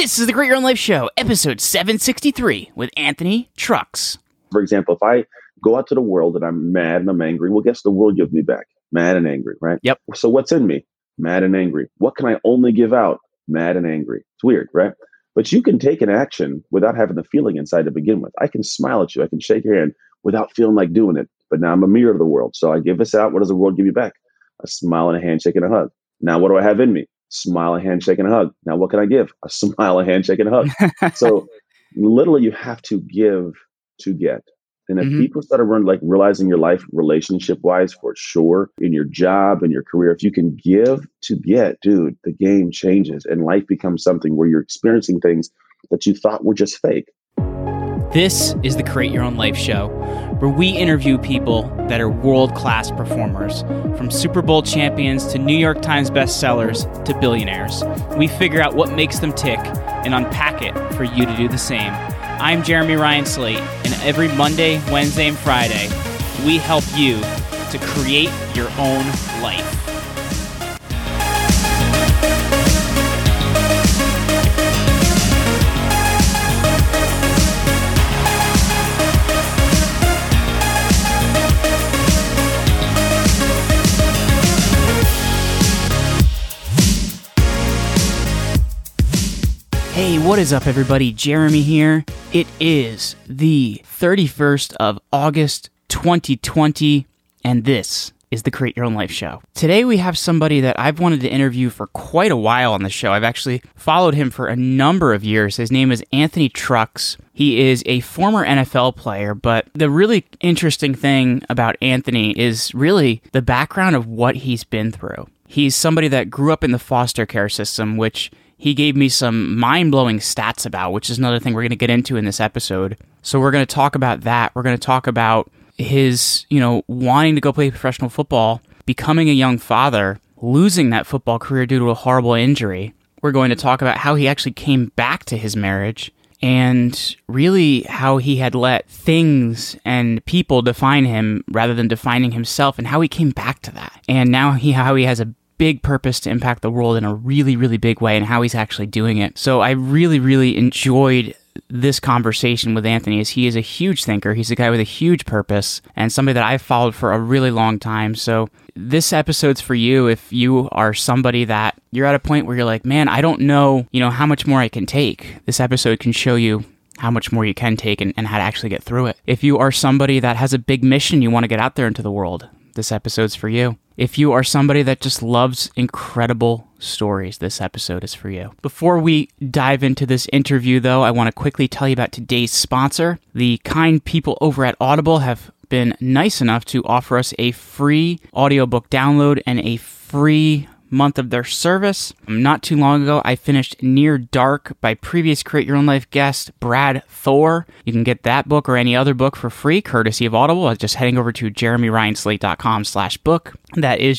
This is the Create Your Own Life Show, episode 763 with Anthony Trucks. For example, if I go out to the world and I'm mad and I'm angry, well, guess the world gives me back? Mad and angry, right? Yep. So what's in me? Mad and angry. What can I only give out? Mad and angry. It's weird, right? But you can take an action without having the feeling inside to begin with. I can smile at you. I can shake your hand without feeling like doing it. But now I'm a mirror of the world. So I give this out. What does the world give me back? A smile and a handshake and a hug. Now, what do I have in me? Smile, a handshake, and a hug. Now, what can I give? A smile, a handshake, and a hug. So literally, you have to give to get. And if people start realizing your life relationship-wise, for sure, in your job, in your career, if you can give to get, dude, the game changes and life becomes something where you're experiencing things that you thought were just fake. This is the Create Your Own Life Show, where we interview people that are world-class performers, from Super Bowl champions to New York Times bestsellers to billionaires. We figure out what makes them tick and unpack it for you to do the same. I'm Jeremy Ryan Slate, and every Monday, Wednesday, and Friday, we help you to create your own life. Hey, what is up, everybody? Jeremy here. It is the 31st of August, 2020, and this is the Create Your Own Life Show. Today, we have somebody that I've wanted to interview for quite a while on the show. I've actually followed him for a number of years. His name is Anthony Trucks. He is a former NFL player, but the really interesting thing about Anthony is really the background of what he's been through. He's somebody that grew up in the foster care system, which he gave me some mind-blowing stats about, which is another thing we're going to get into in this episode. So we're going to talk about that. We're going to talk about his, wanting to go play professional football, becoming a young father, losing that football career due to a horrible injury. We're going to talk about how he actually came back to his marriage and really how he had let things and people define him rather than defining himself, and how he came back to that. And now how he has a big purpose to impact the world in a really, really big way, and how he's actually doing it. So I really, really enjoyed this conversation with Anthony, as he is a huge thinker. He's a guy with a huge purpose and somebody that I've followed for a really long time. So this episode's for you if you are somebody that you're at a point where you're like, man, I don't know, how much more I can take. This episode can show you how much more you can take and how to actually get through it. If you are somebody that has a big mission you want to get out there into the world, this episode's for you. If you are somebody that just loves incredible stories, this episode is for you. Before we dive into this interview, though, I want to quickly tell you about today's sponsor. The kind people over at Audible have been nice enough to offer us a free audiobook download and a free month of their service. Not too long ago, I finished Near Dark by previous Create Your Own Life guest Brad Thor. You can get that book or any other book for free, courtesy of Audible, just heading over to jeremyryanslate.com/book. That is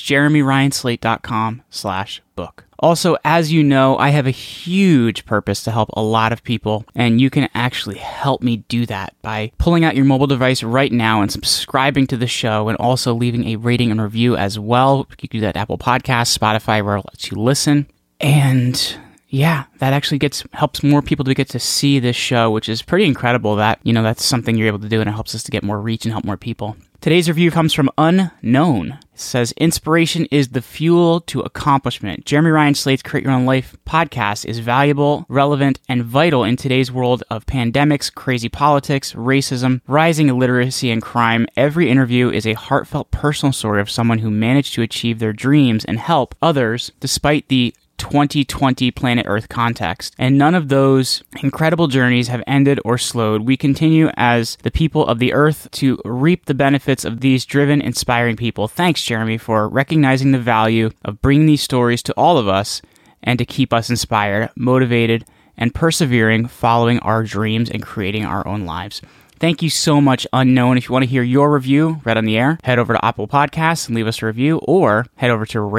jeremyryanslate.com/book. Also, as you know, I have a huge purpose to help a lot of people, and you can actually help me do that by pulling out your mobile device right now and subscribing to the show, and also leaving a rating and review as well. You can do that at Apple Podcasts, Spotify, where it lets you listen. And yeah, that actually helps more people to get to see this show, which is pretty incredible that, that's something you're able to do, and it helps us to get more reach and help more people. Today's review comes from Unknown. It says, inspiration is the fuel to accomplishment. Jeremy Ryan Slate's Create Your Own Life podcast is valuable, relevant, and vital in today's world of pandemics, crazy politics, racism, rising illiteracy, and crime. Every interview is a heartfelt personal story of someone who managed to achieve their dreams and help others despite the 2020 planet Earth context. And none of those incredible journeys have ended or slowed. We continue as the people of the Earth to reap the benefits of these driven, inspiring people. Thanks, Jeremy, for recognizing the value of bringing these stories to all of us and to keep us inspired, motivated, and persevering, following our dreams and creating our own lives. Thank you so much, Unknown. If you want to hear your review read on the air, head over to Apple Podcasts and leave us a review, or head over to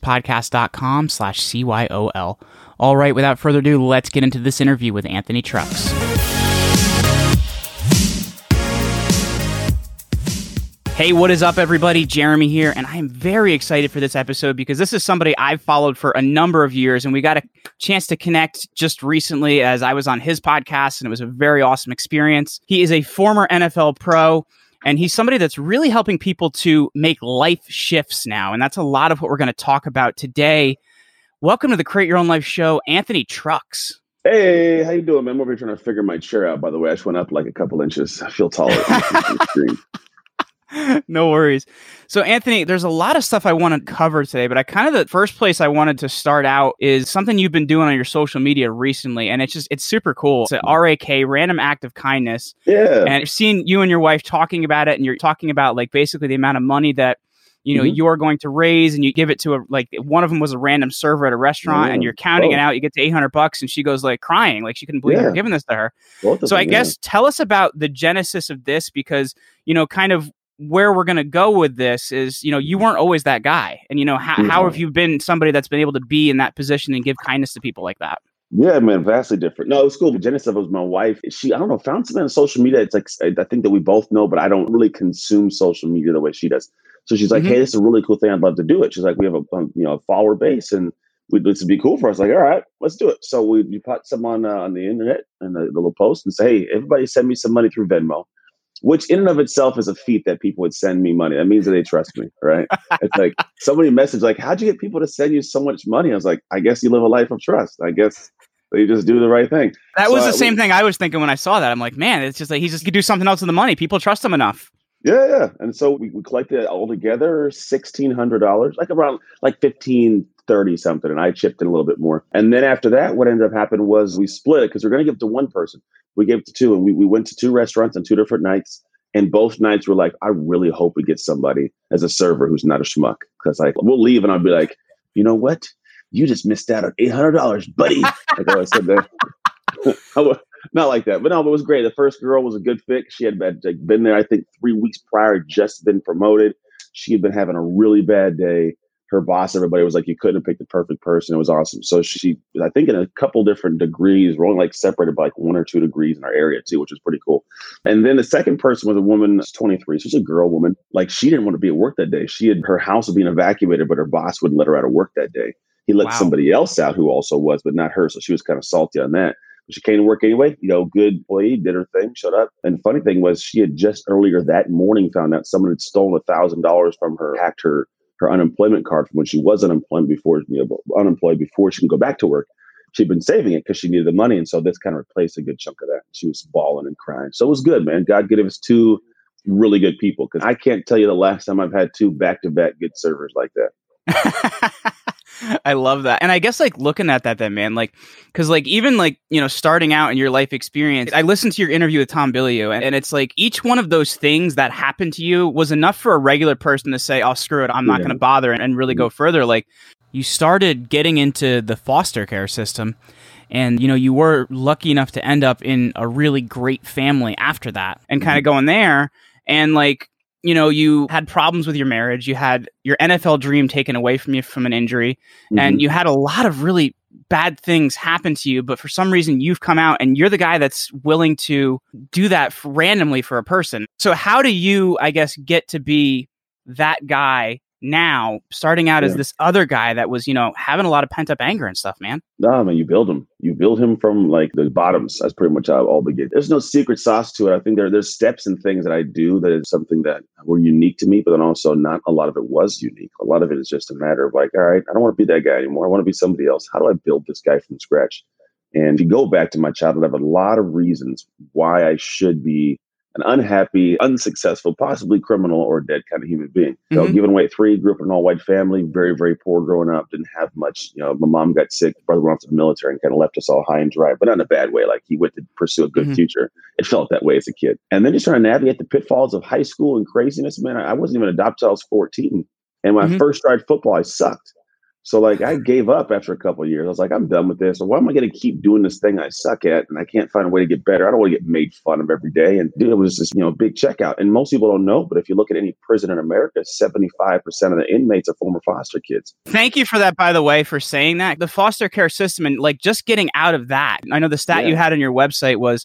ratethispodcast.com/CYOL. All right, without further ado, let's get into this interview with Anthony Trucks. Hey, what is up, everybody? Jeremy here, and I am very excited for this episode because this is somebody I've followed for a number of years, and we got a chance to connect just recently as I was on his podcast, and it was a very awesome experience. He is a former NFL pro, and he's somebody that's really helping people to make life shifts now, and that's a lot of what we're going to talk about today. Welcome to the Create Your Own Life show, Anthony Trucks. Hey, how you doing, man? I'm over here trying to figure my chair out, by the way. I just went up like a couple inches. I feel taller on the screen. No worries. So, Anthony, there's a lot of stuff I want to cover today, but the first place I wanted to start out is something you've been doing on your social media recently, and it's super cool. It's a RAK, Random Act of Kindness. Yeah. And I've seen you and your wife talking about it, and you're talking about like basically the amount of money that you're going to raise, and you give it to one of them was a random server at a restaurant, and you're counting it out. You get to $800, and she goes like crying, like she couldn't believe you were giving this to her. So I guess tell us about the genesis of this, because kind of where we're going to go with this is, you weren't always that guy. And, how have you been somebody that's been able to be in that position and give kindness to people like that? Yeah, man, vastly different. No, it was cool. The genesis of it was my wife. She, I don't know, found something on social media. It's like, I think that we both know, but I don't really consume social media the way she does. So she's like, hey, this is a really cool thing. I'd love to do it. She's like, we have a follower base, and this would be cool for us. Like, all right, let's do it. So we put some on the internet and the little post and say, hey, everybody send me some money through Venmo. Which in and of itself is a feat that people would send me money. That means that they trust me, right? It's like somebody messaged like, how'd you get people to send you so much money? I was like, I guess you live a life of trust. I guess you just do the right thing. That was the same thing I was thinking when I saw that. I'm like, man, it's just like he just could do something else with the money. People trust him enough. Yeah. And so we collected altogether $1,600, like around like 1530 something. And I chipped in a little bit more. And then after that, what ended up happening was we split it because we're going to give it to one person. We gave it to two, and we went to two restaurants on two different nights. And both nights were like, I really hope we get somebody as a server who's not a schmuck. Because like we'll leave and I'll be like, you know what? You just missed out on $800, buddy. Like I said that. Not like that. But no, it was great. The first girl was a good fit. She had been there, I think, 3 weeks prior, just been promoted. She had been having a really bad day. Her boss, everybody was like, you couldn't have picked the perfect person. It was awesome. So she, I think in a couple different degrees, we're only like separated by like 1 or 2 degrees in our area too, which was pretty cool. And then the second person was a woman, she's 23. She's a girl woman. Like she didn't want to be at work that day. Her house was being evacuated, but her boss wouldn't let her out of work that day. He let somebody else out who also was, but not her. So she was kind of salty on that. But she came to work anyway, good employee, did her thing, showed up. And the funny thing was she had just earlier that morning found out someone had stolen $1,000 from her, hacked her unemployment card from when she was unemployed before she can go back to work. She'd been saving it because she needed the money. And so this kind of replaced a good chunk of that. She was bawling and crying. So it was good, man. God gave us two really good people, because I can't tell you the last time I've had two back-to-back good servers like that. I love that. And I guess like looking at that then, man, like, cause like even like, starting out in your life experience, I listened to your interview with Tom Bilyeu, and it's like each one of those things that happened to you was enough for a regular person to say, oh, screw it, I'm not going to bother and really go further. Like you started getting into the foster care system, and, you were lucky enough to end up in a really great family after that, and kind of going there. And like, you had problems with your marriage, you had your NFL dream taken away from you from an injury, and you had a lot of really bad things happen to you. But for some reason, you've come out and you're the guy that's willing to do that randomly for a person. So how do you, I guess, get to be that guy now, starting out as this other guy that was, having a lot of pent up anger and stuff, man? No, man, you build him. You build him from like the bottoms. That's pretty much how it all began. There's no secret sauce to it. I think there's steps and things that I do that is something that were unique to me, but then also not a lot of it was unique. A lot of it is just a matter of like, all right, I don't want to be that guy anymore. I want to be somebody else. How do I build this guy from scratch? And if you go back to my childhood, I have a lot of reasons why I should be an unhappy, unsuccessful, possibly criminal or dead kind of human being. So given away 3, grew up in an all-white family, very, very poor growing up, didn't have much. My mom got sick, brother went off to the military and kind of left us all high and dry, but not in a bad way. Like he went to pursue a good future. It felt that way as a kid. And then just trying to navigate the pitfalls of high school and craziness, man. I wasn't even adopted till I was 14. And when I first tried football, I sucked. So like I gave up after a couple of years. I was like, I'm done with this. So why am I going to keep doing this thing I suck at? And I can't find a way to get better. I don't want to get made fun of every day. And dude, it was just, big checkout. And most people don't know, but if you look at any prison in America, 75% of the inmates are former foster kids. Thank you for that, by the way, for saying that. The foster care system and like just getting out of that. I know the stat you had on your website was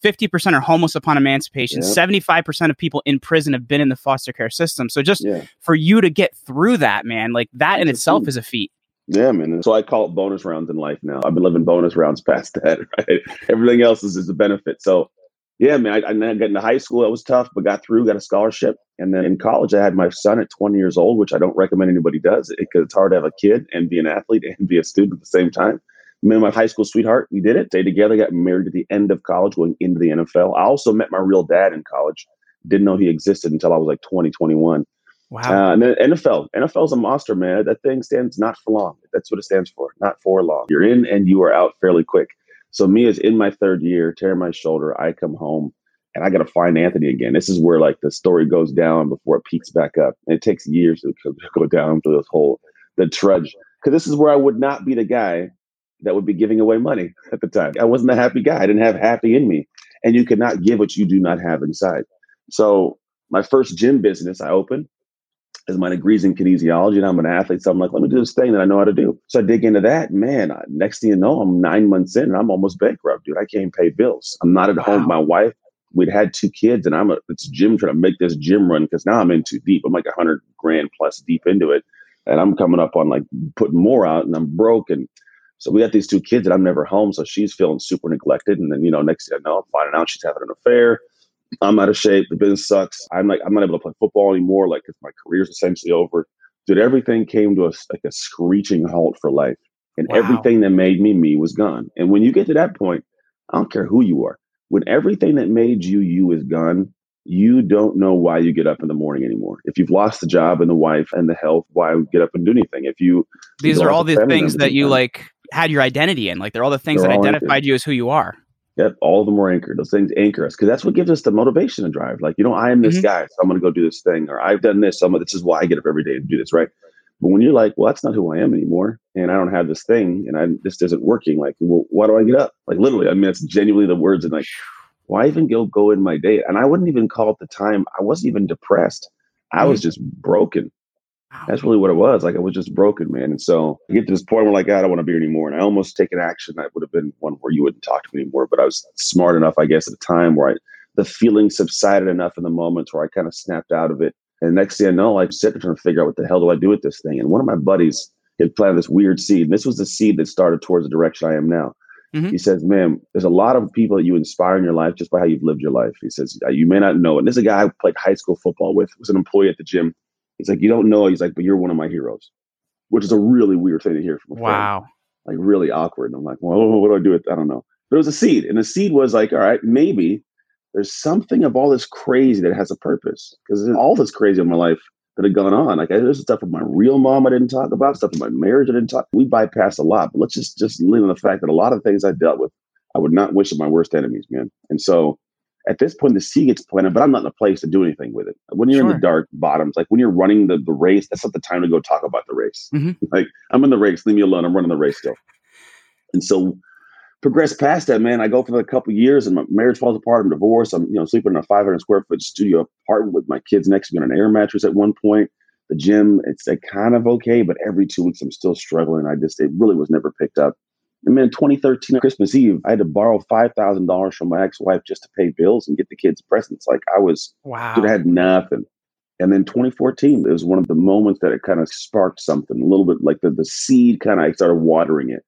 50% are homeless upon emancipation. Yeah. 75% of people in prison have been in the foster care system. So just Yeah. for you to get through that, man, like that in itself is a feat. Yeah, man. And so I call it bonus rounds in life now. I've been living bonus rounds past that, right? Everything else is a benefit. So, yeah, man, I got into high school. It was tough, but got through, got a scholarship. And then in college, I had my son at 20 years old, which I don't recommend anybody does because it's hard to have a kid and be an athlete and be a student at the same time. Me and my high school sweetheart, we did it. Stayed together, got married at the end of college, going into the NFL. I also met my real dad in college. Didn't know he existed until I was like 20, 21. Wow. And then NFL is a monster, man. That thing stands not for long. That's what it stands for, not for long. You're in and you are out fairly quick. So me is in my third year, tearing my shoulder. I come home and I got to find Anthony again. This is where like the story goes down before it peaks back up. And it takes years to go down to the trudge. Because this is where I would not be the guy that would be giving away money at the time. I wasn't a happy guy. I didn't have happy in me. And you cannot give what you do not have inside. So my first gym business I opened, as my degrees in kinesiology, and I'm an athlete. So I'm like, let me do this thing that I know how to do. So I dig into that. Man, next thing you know, I'm 9 months in and I'm almost bankrupt, dude. I can't pay bills. I'm not at home with my wife. We'd had 2 kids and it's gym trying to make this gym run because now I'm in too deep. I'm like 100 grand plus deep into it. And I'm coming up on like putting more out and I'm broken. So we got these 2 kids and I'm never home. So she's feeling super neglected. And then, next thing I know, I'm finding out she's having an affair. I'm out of shape. The business sucks. I'm not able to play football anymore. Like, cause my career's essentially over. Dude, everything came to a screeching halt for life. And everything that made me was gone. And when you get to that point, I don't care who you are. When everything that made you is gone, you don't know why you get up in the morning anymore. If you've lost the job and the wife and the health, why get up and do anything? These are all the things that you like had your identity in. Like they're all the things that identified you as who you are. Yep, all of them were anchored. Those things anchor us because that's what gives us the motivation to drive. Like, I am this guy, so I'm going to go do this thing, or I've done this, so this is why I get up every day to do this, right? But when you're like, well, that's not who I am anymore, and I don't have this thing, and this isn't working, like, well, why do I get up? Like, literally, I mean, it's genuinely the words, and like, why even go in my day? And I wouldn't even call it the time. I wasn't even depressed. I was just broken. That's really what it was. Like, I was just broken, man. And so I get to this point where like, I don't want to be here anymore. And I almost take an action that would have been one where you wouldn't talk to me anymore. But I was smart enough, I guess, at the time where the feeling subsided enough in the moments where I kind of snapped out of it. And next thing I know, I sit there trying to figure out what the hell do I do with this thing. And one of my buddies had planted this weird seed. And this was the seed that started towards the direction I am now. He says, man, there's a lot of people that you inspire in your life just by how you've lived your life. He says, you may not know it. And this is a guy I played high school football with, was an employee at the gym. He's like, you don't know. He's like, but you're one of my heroes, which is a really weird thing to hear from a friend. Like really awkward. And I'm like, well, what do I do with? I don't know. But it was a seed. And the seed was like, all right, maybe there's something of all this crazy that has a purpose. Because all this crazy in my life that had gone on. Like there's stuff with my real mom I didn't talk about, stuff with my marriage I didn't talk. We bypassed a lot. But let's just lean on the fact that a lot of things I dealt with, I would not wish on my worst enemies, man. And so at this point, the seed gets planted, but I'm not in a place to do anything with it. When you're in the dark bottoms, like when you're running the race, that's not the time to go talk about the race. Like I'm in the race, leave me alone. I'm running the race still. And so progress past that, man. I go for a couple years and my marriage falls apart. I'm divorced. I'm, sleeping in a 500 square foot studio apartment with my kids next to me on an air mattress at one point. The gym, it's kind of okay, but every 2 weeks I'm still struggling. It really was never picked up. And man, 2013 Christmas Eve, I had to borrow $5,000 from my ex-wife just to pay bills and get the kids presents. Like dude, I had nothing. And then 2014, it was one of the moments that it kind of sparked something a little bit, like the seed kind of, I started watering it.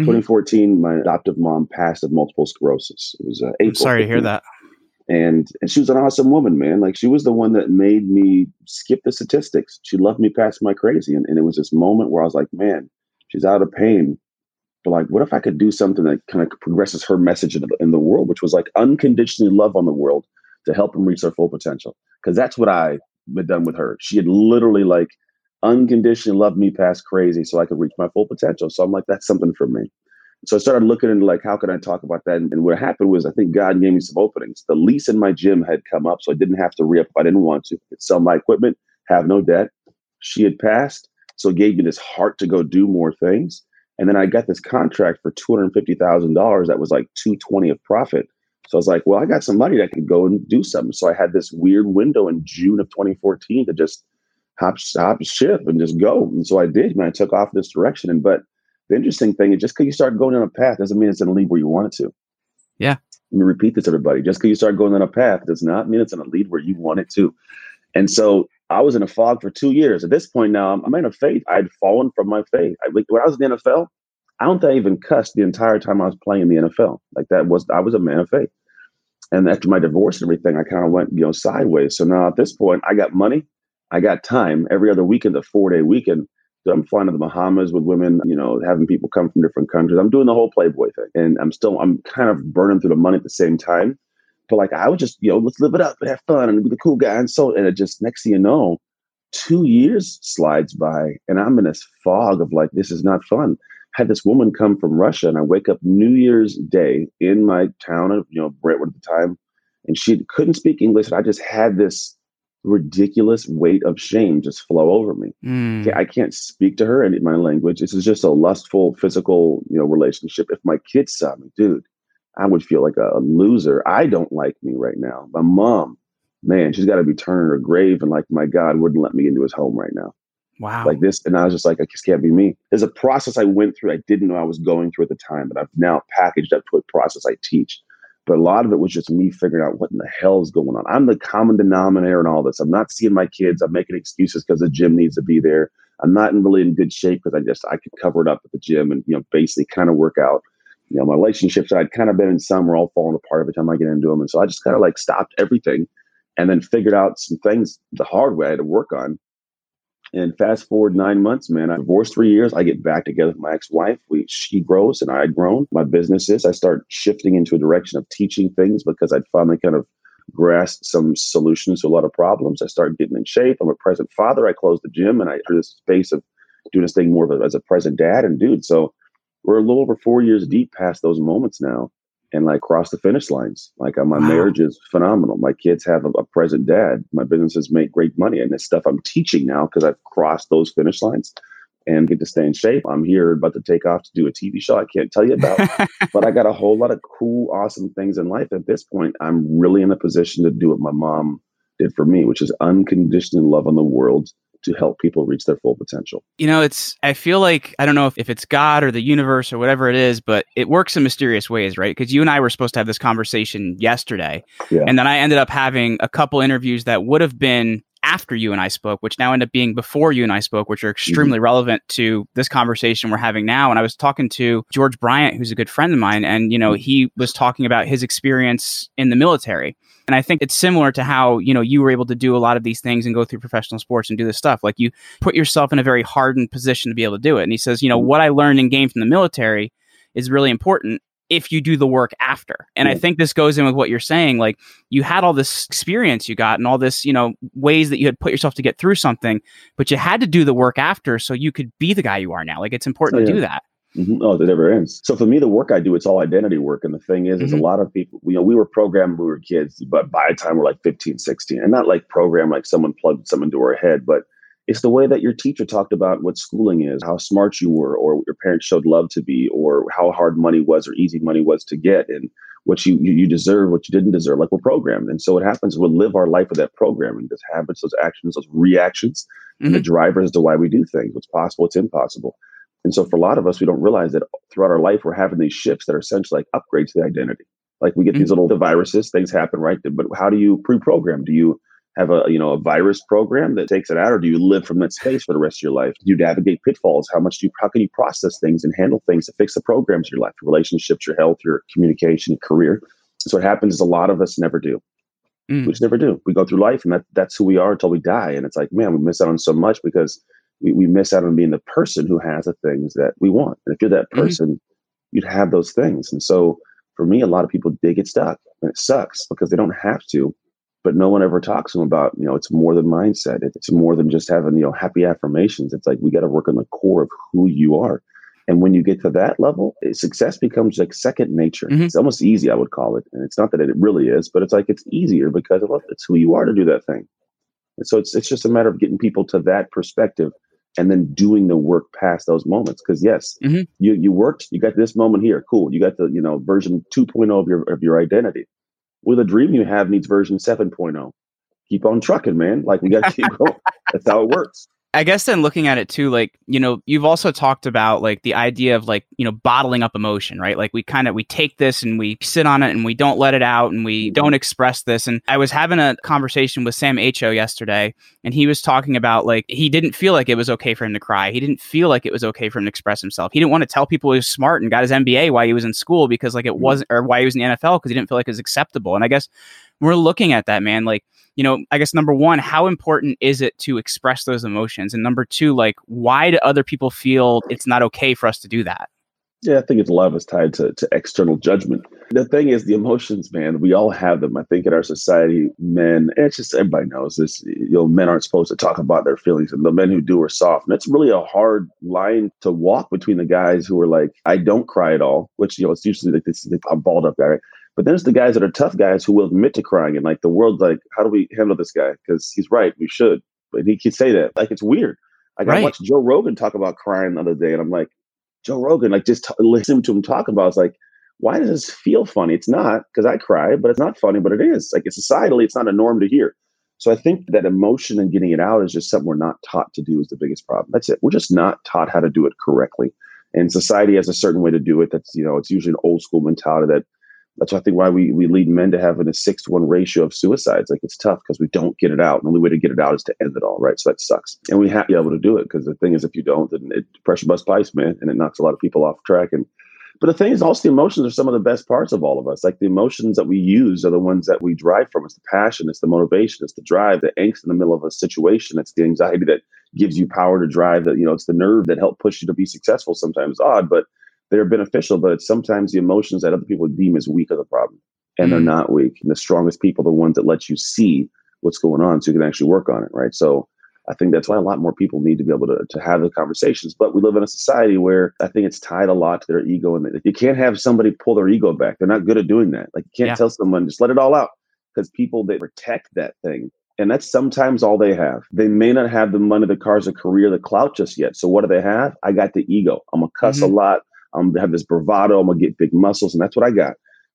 2014, my adoptive mom passed of multiple sclerosis. It was April. I'm sorry to hear that. And she was an awesome woman, man. Like she was the one that made me skip the statistics. She loved me past my crazy. And it was this moment where I was like, man, she's out of pain. But like, what if I could do something that kind of progresses her message in the world, which was like unconditionally love on the world to help them reach their full potential? Because that's what I had done with her. She had literally like unconditionally loved me past crazy so I could reach my full potential. So I'm like, that's something for me. So I started looking into like, how can I talk about that? And what happened was I think God gave me some openings. The lease in my gym had come up, so I didn't have to re-up if I didn't want to. I could sell my equipment, have no debt. She had passed, so it gave me this heart to go do more things. And then I got this contract for $250,000 that was like $220 of profit. So I was like, well, I got some money that I could go and do something. So I had this weird window in June of 2014 to just hop ship and just go. And so I did, man. I took off this direction. But the interesting thing is just because you start going down a path doesn't mean it's going to lead where you want it to. Yeah. Let me repeat this, everybody. Just because you start going on a path does not mean it's going to lead where you want it to. And so I was in a fog for 2 years. At this point now, I'm in a faith. I'd fallen from my faith. When I was in the NFL, I don't think I even cussed the entire time I was playing in the NFL. I was a man of faith. And after my divorce and everything, I kind of went, sideways. So now at this point, I got money, I got time. Every other weekend, a 4-day weekend, so I'm flying to the Bahamas with women, having people come from different countries. I'm doing the whole Playboy thing, and I'm kind of burning through the money at the same time. But like, I would just, let's live it up and have fun and be the cool guy. And it just, next thing you know, 2 years slides by, and I'm in this fog of like, this is not fun. I had this woman come from Russia, and I wake up New Year's Day in my town of, Brentwood at the time, and she couldn't speak English. And I just had this ridiculous weight of shame just flow over me. I can't speak to her in my language. This is just a lustful, physical, relationship. If my kids saw me, dude, I would feel like a loser. I don't like me right now. My mom, man, she's got to be turning her grave, and like, my God wouldn't let me into his home right now. Wow. Like this. And I was just like, I just can't be me. There's a process I went through I didn't know I was going through at the time, but I've now packaged up to a process I teach. But a lot of it was just me figuring out what in the hell is going on. I'm the common denominator in all this. I'm not seeing my kids. I'm making excuses because the gym needs to be there. I'm not really in good shape because I could cover it up at the gym and, basically kind of work out. My relationships I'd kind of been in some were all falling apart every time I get into them. And so I just kind of like stopped everything and then figured out some things the hard way I had to work on. And fast forward 9 months, man, I divorced 3 years. I get back together with my ex-wife. She grows and I had grown. My businesses, I start shifting into a direction of teaching things because I'd finally kind of grasped some solutions to a lot of problems. I started getting in shape. I'm a present father. I closed the gym and I entered this space of doing this thing more as a present dad. And dude, so we're a little over 4 years deep past those moments now, and like cross the finish lines. Like my marriage is phenomenal. My kids have a present dad. My businesses make great money. And this stuff I'm teaching now because I've crossed those finish lines and get to stay in shape. I'm here about to take off to do a TV show I can't tell you about, but I got a whole lot of cool, awesome things in life. At this point, I'm really in a position to do what my mom did for me, which is unconditional love on the world to help people reach their full potential. I feel like, I don't know if it's God or the universe or whatever it is, but it works in mysterious ways, right? Because you and I were supposed to have this conversation yesterday. Yeah. And then I ended up having a couple interviews that would have been after you and I spoke, which now end up being before you and I spoke, which are extremely relevant to this conversation we're having now. And I was talking to George Bryant, who's a good friend of mine. And, he was talking about his experience in the military. And I think it's similar to how, you were able to do a lot of these things and go through professional sports and do this stuff. Like, you put yourself in a very hardened position to be able to do it. And he says, what I learned and gained from the military is really important if you do the work after. And I think this goes in with what you're saying. Like, you had all this experience you got and all this, ways that you had put yourself to get through something, but you had to do the work after so you could be the guy you are now. Like, it's important to do that. Mm-hmm. Oh, it never ends. So for me, the work I do, it's all identity work. And the thing is a lot of people, we were programmed when we were kids, but by the time we're like 15, 16, and not like programmed like someone plugged something into our head, but it's the way that your teacher talked about what schooling is, how smart you were, or what your parents showed love to be, or how hard money was or easy money was to get, and what you deserve, what you didn't deserve. Like, we're programmed. And so what happens, we'll live our life with that programming, those habits, those actions, those reactions, and the drivers as to why we do things. What's possible, what's impossible. And so for a lot of us, we don't realize that throughout our life, we're having these shifts that are essentially like upgrades to the identity. Like, we get these little viruses, things happen, right? But how do you pre-program? Do you have a virus program that takes it out, or do you live from that space for the rest of your life? Do you navigate pitfalls? How can you process things and handle things to fix the programs of your life, your relationships, your health, your communication, your career? So what happens is a lot of us never do. We just never do. We go through life, and that's who we are until we die. And it's like, man, we miss out on so much because we miss out on being the person who has the things that we want. And if you're that person, you'd have those things. And so for me, a lot of people, they get stuck, and it sucks because they don't have to, but no one ever talks to them about, it's more than mindset. It's more than just having, happy affirmations. It's like, we got to work on the core of who you are. And when you get to that level, success becomes like second nature. It's almost easy, I would call it. And it's not that it really is, but it's like, it's easier because it's who you are to do that thing. And so it's just a matter of getting people to that perspective and then doing the work past those moments. Because yes, you worked, you got this moment here. Cool. You got the, version 2.0 of your identity. Well, the dream you have needs version 7.0. Keep on trucking, man. Like, we got to keep going. That's how it works. I guess then looking at it too, like, you've also talked about like the idea of like, bottling up emotion, right? Like we take this and we sit on it and we don't let it out and we don't express this. And I was having a conversation with Sam Acho yesterday, and he was talking about like, he didn't feel like it was okay for him to cry. He didn't feel like it was okay for him to express himself. He didn't want to tell people he was smart and got his MBA while he was in school because like it wasn't, or why he was in the NFL because he didn't feel like it was acceptable. And I guess we're looking at that, man, like, I guess number one, how important is it to express those emotions? And number two, like, why do other people feel it's not okay for us to do that? Yeah, I think it's a lot of it's tied to external judgment. The thing is, the emotions, man, we all have them. I think in our society, men, and it's just everybody knows this, men aren't supposed to talk about their feelings, and the men who do are soft. And it's really a hard line to walk between the guys who are like, I don't cry at all, which, it's usually like this, I'm balled up guy, right? But there's the guys that are tough guys who will admit to crying, and like the world's like, how do we handle this guy? Because he's right, we should. But he can say that. Like, it's weird. Like, I watched Joe Rogan talk about crying the other day, and I'm like, Joe Rogan, like just listening to him talk about it, it's like, why does this feel funny? It's not, because I cry, but it's not funny, but it is. Like, it's societally, it's not a norm to hear. So I think that emotion and getting it out is just something we're not taught to do is the biggest problem. That's it. We're just not taught how to do it correctly. And society has a certain way to do it. That's, it's usually an old school mentality that's I think why we lead men to having a 6-to-1 ratio of suicides. Like, it's tough because we don't get it out. And the only way to get it out is to end it all, right? So that sucks. And we have to be able to do it, because the thing is, if you don't, then it pressure busts pipes, man, and it knocks a lot of people off track. But the thing is, also the emotions are some of the best parts of all of us. Like, the emotions that we use are the ones that we drive from. It's the passion, it's the motivation, it's the drive, the angst in the middle of a situation. It's the anxiety that gives you power to drive. That, it's the nerve that help push you to be successful. Sometimes odd, but they're beneficial. But it's sometimes the emotions that other people deem as weak are the problem. And they're not weak. And the strongest people are the ones that let you see what's going on so you can actually work on it, right? So I think that's why a lot more people need to be able to have the conversations. But we live in a society where I think it's tied a lot to their ego. And you can't have somebody pull their ego back. They're not good at doing that. Like, you can't tell someone, just let it all out, because people, they protect that thing. And that's sometimes all they have. They may not have the money, the cars, the career, the clout just yet. So what do they have? I got the ego. I'm going to cuss a lot. I'm going to have this bravado. I'm going to get big muscles. And that's what I got.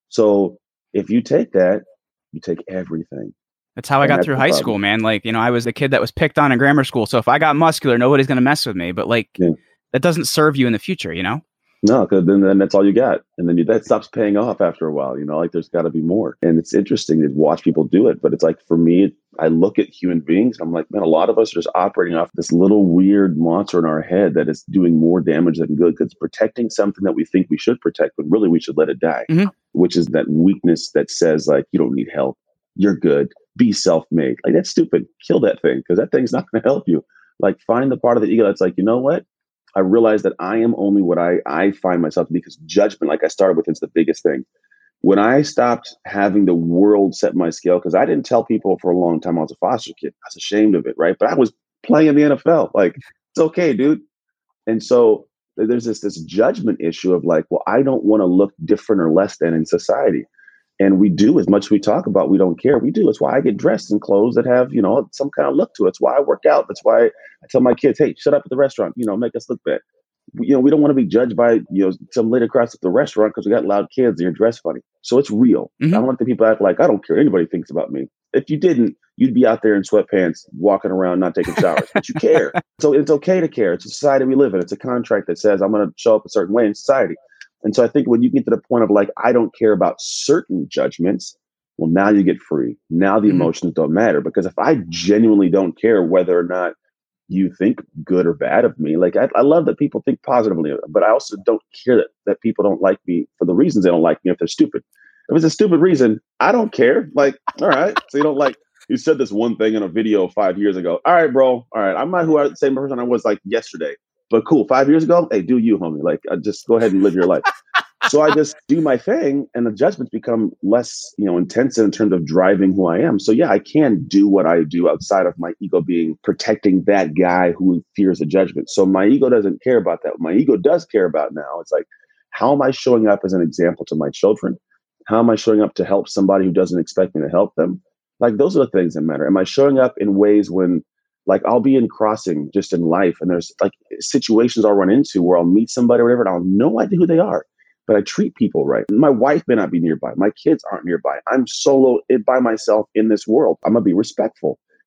So if you take that, you take everything. That's how I got through high school, man. Like, I was the kid that was picked on in grammar school. So if I got muscular, nobody's going to mess with me. But like, that doesn't serve you in the future, No, because then that's all you got. And then that stops paying off after a while, like there's got to be more. And it's interesting to watch people do it. But it's like, for me, I look at human beings, I'm like, man, a lot of us are just operating off this little weird monster in our head that is doing more damage than good, because it's protecting something that we think we should protect, but really we should let it die, which is that weakness that says, like, you don't need help. You're good. Be self-made. Like, that's stupid. Kill that thing, because that thing's not going to help you. Like, find the part of the ego that's like, you know what? I realize that I am only what I find myself to be, because judgment, like I started with, is the biggest thing. When I stopped having the world set my scale, because I didn't tell people for a long time I was a foster kid. I was ashamed of it, right? But I was playing in the NFL. Like, it's okay, dude. And so there's this judgment issue of like, well, I don't want to look different or less than in society. And we do, as much as we talk about we don't care, we do. It's why I get dressed in clothes that have, some kind of look to it. It's why I work out. That's why I tell my kids, hey, shut up at the restaurant, make us look bad. We don't want to be judged by, some lady across at the restaurant because we got loud kids and you're dressed funny. So it's real. I don't want the people to act like I don't care. Anybody thinks about me. If you didn't, you'd be out there in sweatpants, walking around, not taking showers, but you care. So it's okay to care. It's a society we live in. It's a contract that says I'm going to show up a certain way in society. And so I think when you get to the point of like, I don't care about certain judgments, well, now you get free. Now the emotions don't matter, because if I genuinely don't care whether or not you think good or bad of me, like I love that people think positively, but I also don't care that people don't like me for the reasons they don't like me if they're stupid. If it's a stupid reason, I don't care. Like, all right, so you don't like, you said this one thing in a video 5 years ago. All right, bro. All right, I'm not the same person I was like yesterday. But cool, 5 years ago, hey, do you, homie. Like, just go ahead and live your life. So I just do my thing, and the judgments become less, intensive in terms of driving who I am. So yeah, I can do what I do outside of my ego being protecting that guy who fears the judgment. So my ego doesn't care about that. What my ego does care about now, it's like, how am I showing up as an example to my children? How am I showing up to help somebody who doesn't expect me to help them? Like, those are the things that matter. Am I showing up in ways when, like, I'll be in crossing just in life, and there's like situations I'll run into where I'll meet somebody or whatever, and I'll have no idea who they are, but I treat people right. My wife may not be nearby. My kids aren't nearby. I'm solo by myself in this world. I'm going to be respectful.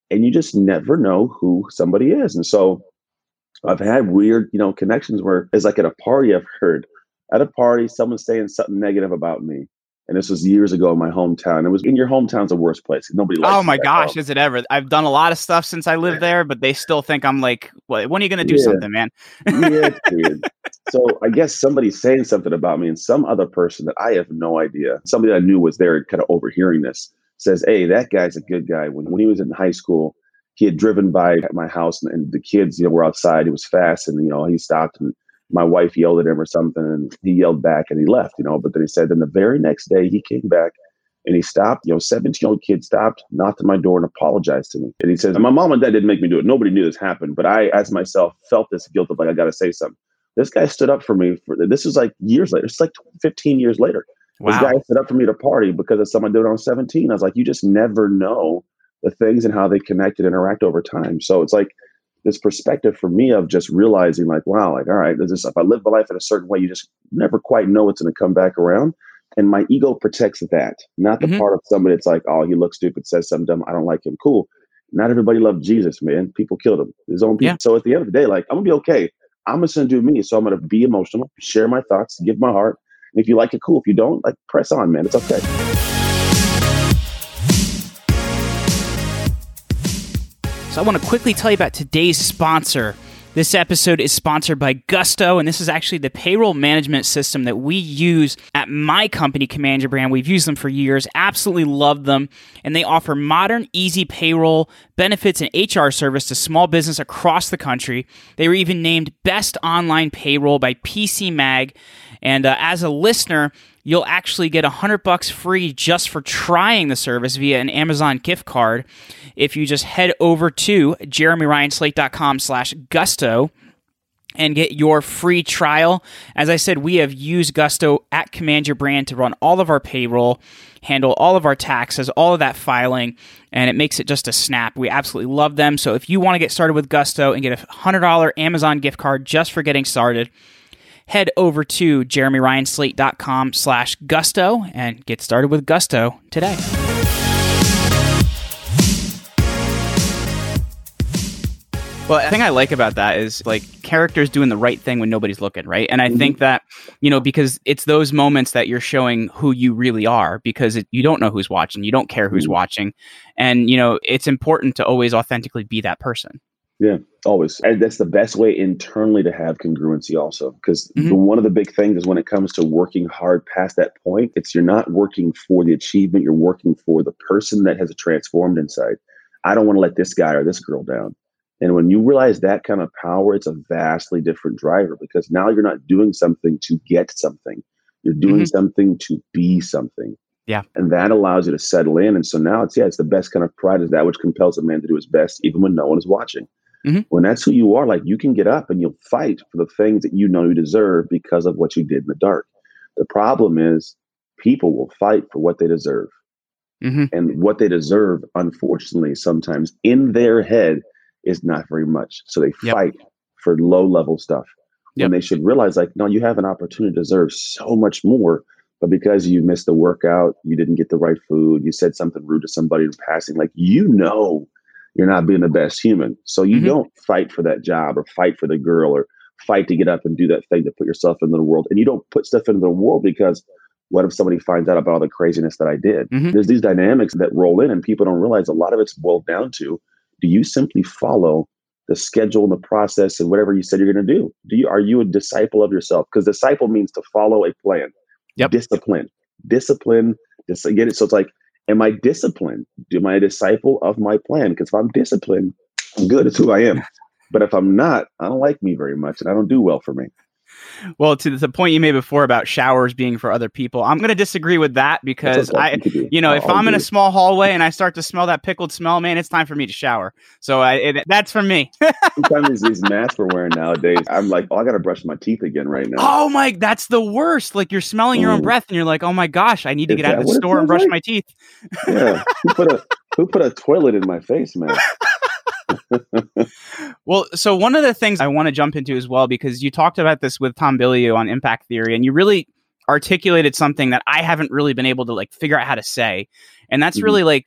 and you just never know who somebody is. And so I've had weird, connections where it's like at a party I've heard. At a party, someone's saying something negative about me. And this was years ago in my hometown. It was in your hometown's the worst place. Nobody likes Oh you my back gosh, home. is it ever? I've done a lot of stuff since I lived there, but they still think I'm like, when are you going to do something, man? Yeah, it's weird. So I guess somebody's saying something about me, and some other person that I have no idea, somebody I knew was there kind of overhearing this, says, hey, that guy's a good guy. When he was in high school, he had driven by my house and the kids, were outside. He was fast and, he stopped and my wife yelled at him or something and he yelled back and he left, but then he said, then the very next day he came back and he stopped, 17-year-old kid stopped, knocked on my door and apologized to me. And he says, my mom and dad didn't make me do it. Nobody knew this happened, but I, as myself, felt this guilt of like, I got to say something. This guy stood up for me. This is like years later. It's like 15 years later. Wow. This guy stood up for me at a party because of something I did when I was 17. I was like, you just never know the things and how they connect and interact over time. So it's like this perspective for me of just realizing like, wow, like, all right, if I live my life in a certain way, you just never quite know what's going to come back around. And my ego protects that, not the part of somebody that's like, oh, he looks stupid, says something dumb, I don't like him. Cool. Not everybody loved Jesus, man. People killed him. His own people. Yeah. So at the end of the day, like, I'm going to be okay. I'm just going to do me. So I'm going to be emotional, share my thoughts, give my heart. And if you like it, cool. If you don't, like, press on, man. It's okay. So I want to quickly tell you about today's sponsor. This episode is sponsored by Gusto, and this is actually the payroll management system that we use at my company, Command Your Brand. We've used them for years, absolutely love them, and they offer modern, easy payroll, benefits, and HR service to small business across the country. They were even named Best Online Payroll by PC Mag, and as a listener, you'll actually get $100 free just for trying the service via an Amazon gift card if you just head over to jeremyryanslate.com/gusto and get your free trial. As I said, we have used Gusto at Command Your Brand to run all of our payroll, handle all of our taxes, all of that filing, and it makes it just a snap. We absolutely love them. So if you want to get started with Gusto and get a $100 Amazon gift card just for getting started, head over to jeremyryanslate.com/gusto and get started with Gusto today. Well, the thing I like about that is like characters doing the right thing when nobody's looking, right? And I think that, because it's those moments that you're showing who you really are because you don't know who's watching. You don't care who's watching. And, it's important to always authentically be that person. Yeah, always. And that's the best way internally to have congruency also. Because one of the big things is when it comes to working hard past that point, you're not working for the achievement. You're working for the person that has transformed inside. I don't want to let this guy or this girl down. And when you realize that kind of power, it's a vastly different driver because now you're not doing something to get something. You're doing something to be something. Yeah. And that allows you to settle in. And so now it's the best kind of pride is that which compels a man to do his best, even when no one is watching. When that's who you are, like you can get up and you'll fight for the things that you know you deserve because of what you did in the dark. The problem is people will fight for what they deserve. And what they deserve, unfortunately, sometimes in their head is not very much. So they fight for low level stuff when they should realize like, no, you have an opportunity to deserve so much more. But because you missed the workout, you didn't get the right food, you said something rude to somebody in passing, like, you're not being the best human. So you don't fight for that job or fight for the girl or fight to get up and do that thing to put yourself into the world. And you don't put stuff into the world because what if somebody finds out about all the craziness that I did? There's these dynamics that roll in and people don't realize a lot of it's boiled down to, do you simply follow the schedule and the process and whatever you said you're going to do? Are you a disciple of yourself? Because disciple means to follow a plan. Discipline. Get it? So it's like, am I disciplined? Am I a disciple of my plan? Because if I'm disciplined, I'm good. It's who I am. But if I'm not, I don't like me very much and I don't do well for me. Well, to the point you made before about showers being for other people, I'm going to disagree with that because if I'm in a small hallway and I start to smell that pickled smell, man, it's time for me to shower. So that's for me. Sometimes these masks we're wearing nowadays, I'm like, I got to brush my teeth again right now. Oh my, that's the worst. Like you're smelling your own breath and you're like, oh my gosh, I need to get out of the store and brush my teeth. Yeah. Who put a toilet in my face, man? Well, so one of the things I want to jump into as well, because you talked about this with Tom Bilyeu on Impact Theory, and you really articulated something that I haven't really been able to like figure out how to say. And that's really like,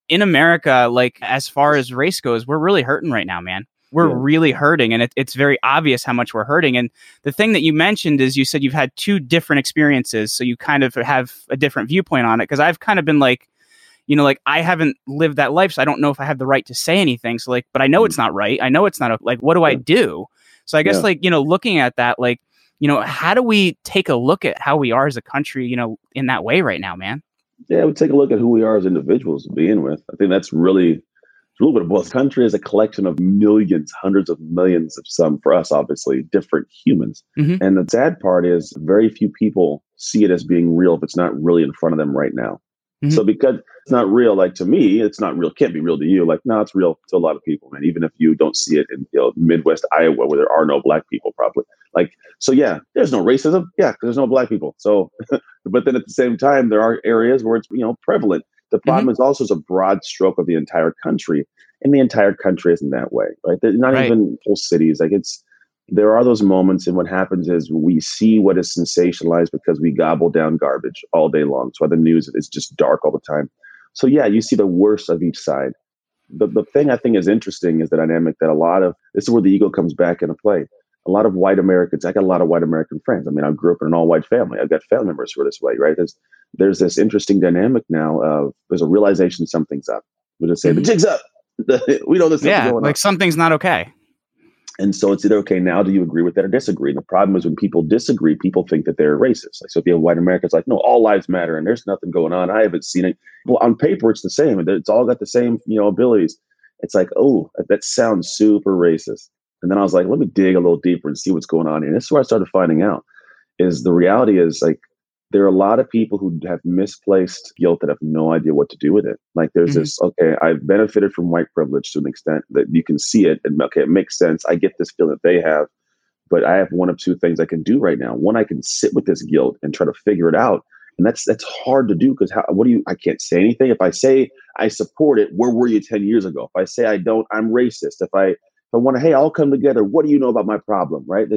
in America, like as far as race goes, we're really hurting right now, man. We're really hurting, and it's very obvious how much we're hurting. And the thing that you mentioned is you said you've had two different experiences, so you kind of have a different viewpoint on it. Because I've kind of been like, like I haven't lived that life, so I don't know if I have the right to say anything. So like, but I know it's not right. I know it's not like, what do I do? So I guess like, looking at that, like, how do we take a look at how we are as a country, in that way right now, man? Yeah, we take a look at who we are as individuals to begin with. I think that's really a little bit of both. Country is a collection of millions, hundreds of millions of some, for us, obviously, different humans. Mm-hmm. And the sad part is very few people see it as being real if it's not really in front of them right now. Mm-hmm. So because it's not real, like to me, it's not real, can't be real to you. Like, no, it's real to a lot of people, man. Even if you don't see it in Midwest Iowa, where there are no black people, probably. Like, so yeah, there's no racism. Yeah, because there's no black people. So, but then at the same time, there are areas where it's prevalent. The problem is also it's a broad stroke of the entire country, and the entire country isn't that way, right? They're not even whole cities. Like there are those moments, and what happens is we see what is sensationalized because we gobble down garbage all day long. That's why the news is just dark all the time. So yeah, you see the worst of each side. The thing I think is interesting is the dynamic that this is where the ego comes back into play. A lot of white Americans, I got a lot of white American friends. I mean, I grew up in an all-white family. I've got family members who are this way, right? There's this interesting dynamic now of there's a realization something's up. We just say, the jig's up. We know this is going on. Like something's not okay. And so it's either, okay, now do you agree with that or disagree? And the problem is when people disagree, people think that they're racist. Like, so if you have white Americans, like, no, all lives matter and there's nothing going on. I haven't seen it. Well, on paper, it's the same. It's all got the same, abilities. It's like, oh, that sounds super racist. And then I was like, let me dig a little deeper and see what's going on here. And this is where I started finding out is the reality is like, there are a lot of people who have misplaced guilt that have no idea what to do with it. Like there's this, okay, I've benefited from white privilege to an extent that you can see it and okay, it makes sense. I get this feeling that they have, but I have one of two things I can do right now. One, I can sit with this guilt and try to figure it out. And that's hard to do because I can't say anything. If I say I support it, where were you 10 years ago? If I say I don't, I'm racist. If I want to, hey, I'll come together. What do you know about my problem? Right.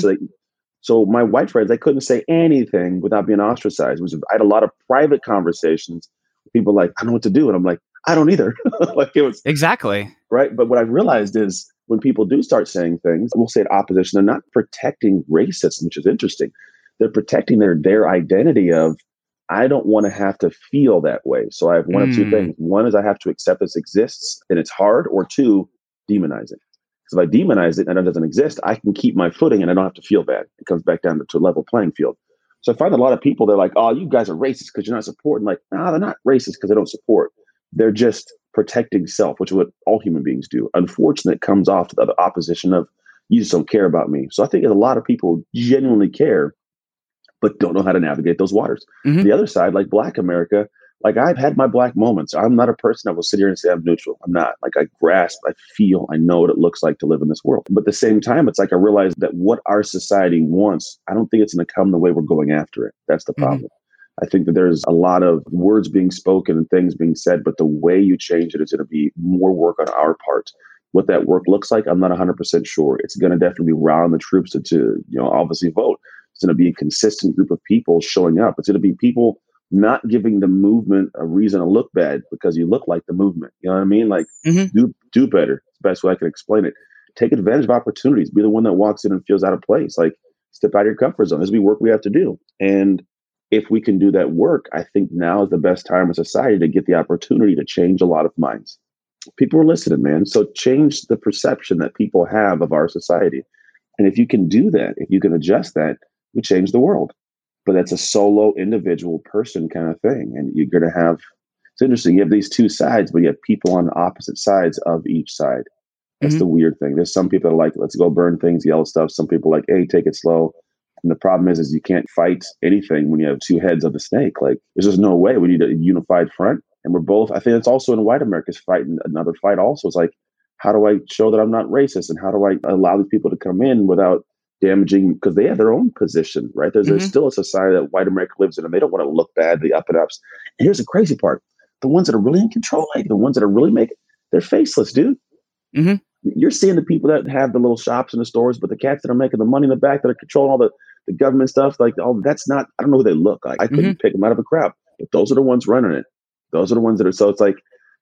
So my white friends, I couldn't say anything without being ostracized. I had a lot of private conversations with people like, I don't know what to do. And I'm like, I don't either. Like it was exactly right. But what I realized is when people do start saying things, we'll say it opposition, they're not protecting racism, which is interesting. They're protecting their identity of, I don't want to have to feel that way. So I have one of two things. One is I have to accept this exists and it's hard, or two, demonize it. If I demonize it and it doesn't exist, I can keep my footing and I don't have to feel bad. It comes back down to a level playing field. So I find a lot of people, they're like, oh, you guys are racist because you're not supporting. Like, no, they're not racist because they don't support. They're just protecting self, which is what all human beings do. Unfortunately, it comes off to the opposition of, you just don't care about me. So I think a lot of people genuinely care, but don't know how to navigate those waters. The other side, like Black America, like I've had my black moments. I'm not a person that will sit here and say I'm neutral. I'm not. Like I grasp, I feel, I know what it looks like to live in this world. But at the same time, it's like I realize that what our society wants, I don't think it's going to come the way we're going after it. That's the problem. I think that there's a lot of words being spoken and things being said, but the way you change it is going to be more work on our part. What that work looks like, I'm not 100% sure. It's going to definitely be rallying the troops to obviously vote. It's going to be a consistent group of people showing up. It's going to be people not giving the movement a reason to look bad because you look like the movement. You know what I mean? Like do better. It's the best way I can explain it. Take advantage of opportunities. Be the one that walks in and feels out of place. Like step out of your comfort zone. This will be work we have to do. And if we can do that work, I think now is the best time in society to get the opportunity to change a lot of minds. People are listening, man. So change the perception that people have of our society. And if you can do that, if you can adjust that, we change the world. But that's a solo individual person kind of thing. And you're going to have, it's interesting. You have these two sides, but you have people on the opposite sides of each side. That's the weird thing. There's some people that are like, let's go burn things, yell stuff. Some people are like, hey, take it slow. And the problem is you can't fight anything when you have two heads of the snake. Like there's just no way. We need a unified front. And we're both, I think it's also in white America's fighting another fight also. It's like, how do I show that I'm not racist? And how do I allow these people to come in without damaging, because they have their own position, right? There's still a society that white America lives in, and they don't want to look bad, the up and ups. And here's the crazy part. The ones that are really in control, like the ones that are really making, they're faceless, dude. You're seeing the people that have the little shops in the stores, but the cats that are making the money in the back that are controlling all the government stuff, like all that's not, I don't know who they look like. I couldn't pick them out of a crowd, but those are the ones running it. Those are the ones that are, so it's like,